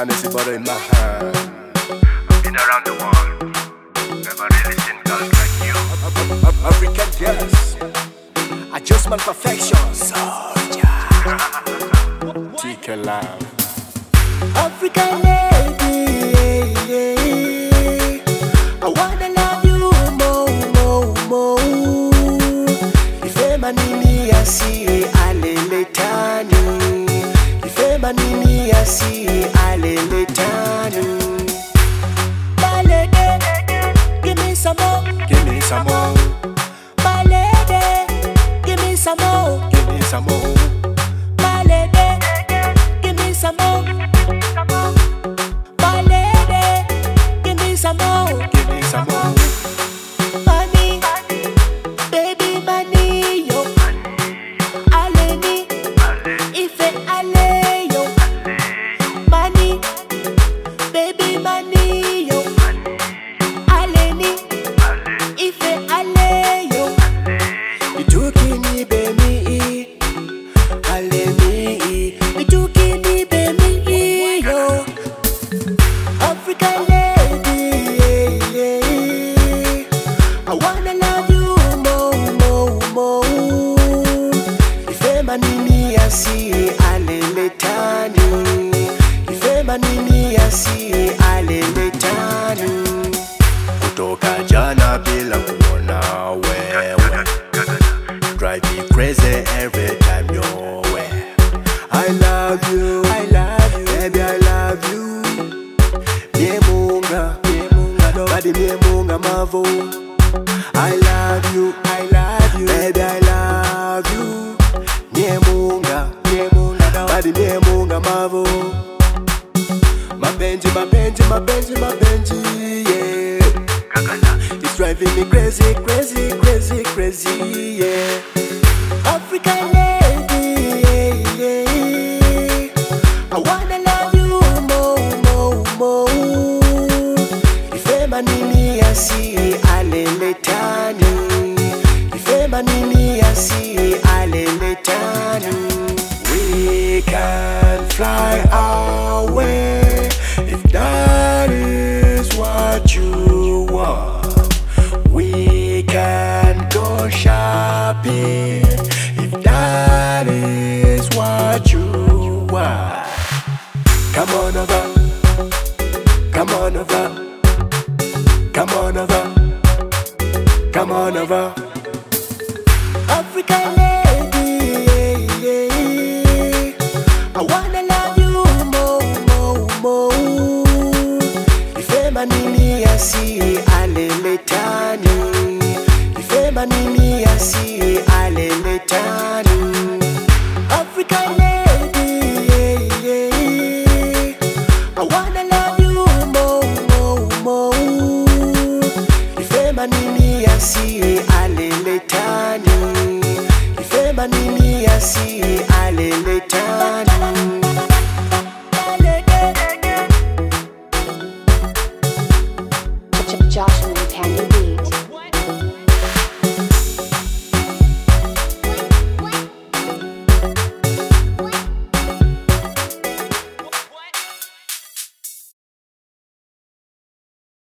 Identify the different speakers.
Speaker 1: Hennessy bottle in my hand.
Speaker 2: I've been around the world, never really seen girls like you.
Speaker 1: African girls, adjustment perfection. Soldier, TK Love.
Speaker 3: African lady, I wanna love you more. Ife manini yasi aleletani, ife manini yasi aleletani. My lady, give me some more,
Speaker 1: Give me some more,
Speaker 3: my lady, give me some more,
Speaker 1: give me some more.
Speaker 3: my lady, give me some more. My lady, give me some more.
Speaker 1: Give me some more.
Speaker 3: Money, baby money, yo. Aleni, ife ale, yo. Money, baby money, yo. Aleni, ife ale, yo.
Speaker 1: Itukini bemi,
Speaker 3: Aleni, itukini baby, yo. African lady, I wanna love you more. Ife manini yasi aleletani, ife manini yasi aleletani.
Speaker 1: kutoka jana bila kuona wewe. Drive me crazy every time you're away. I love you, baby I love you. Miemunga, badi miemunga mavo. I love you, baby I love you. Miemunga, badi miemunga mavo. Mapenzi, yeah. It's driving me crazy, yeah.
Speaker 3: African lady, I wanna love you more. Ife manini yasi aleletani, ife manini yasi aleletani.
Speaker 1: We can fly away if that is what you want. We can go shopping if that is what you want. Come on over, come on over, come on over, come on over.